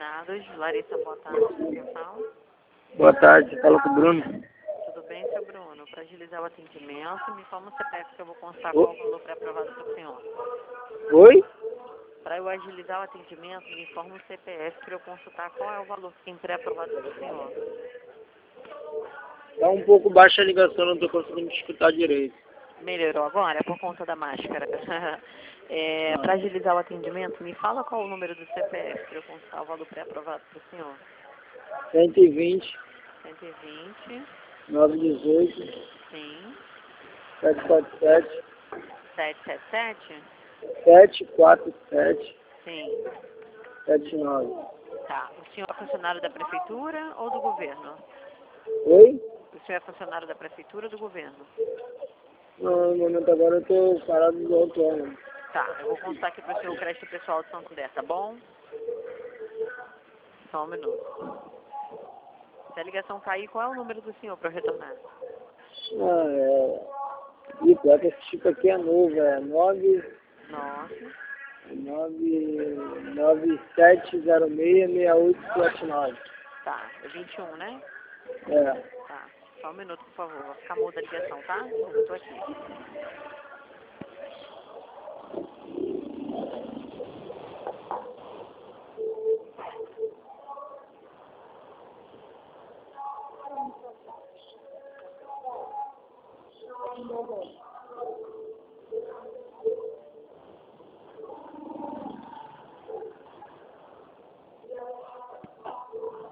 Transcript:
Associados. Larissa, boa tarde. Quem fala? Boa tarde, fala com o Bruno. Tudo bem, seu Bruno? Para agilizar o atendimento, me informa o CPF que eu vou constar qual o valor pré-aprovado para o senhor. Oi? Para eu agilizar o atendimento, me informa o CPF para eu consultar qual é o valor que tem pré-aprovado para o senhor. Tá um pouco baixa a ligação, não tô conseguindo escutar direito. Melhorou agora? É por conta da máscara. Para agilizar o atendimento, me fala qual o número do CPF para eu consultar o valor pré-aprovado para o senhor. 120, 120, 918, sim, 747, 777, 747, sim. 79. Tá. O senhor é funcionário da prefeitura ou do governo? Oi? O senhor é funcionário da prefeitura ou do governo? Não, no momento agora eu tô parado do autônomo. Tá, eu vou contar aqui para o senhor o crédito pessoal de Santander, tá bom? Só um minuto. Se a ligação cair, qual é o número do senhor para eu retornar? Ih, pior que esse tipo aqui é novo, é 9. 97066879. Tá, é 21, né? É. Tá. Só um minuto, por favor. Vai ficar muda a ligação, tá? Eu tô aqui.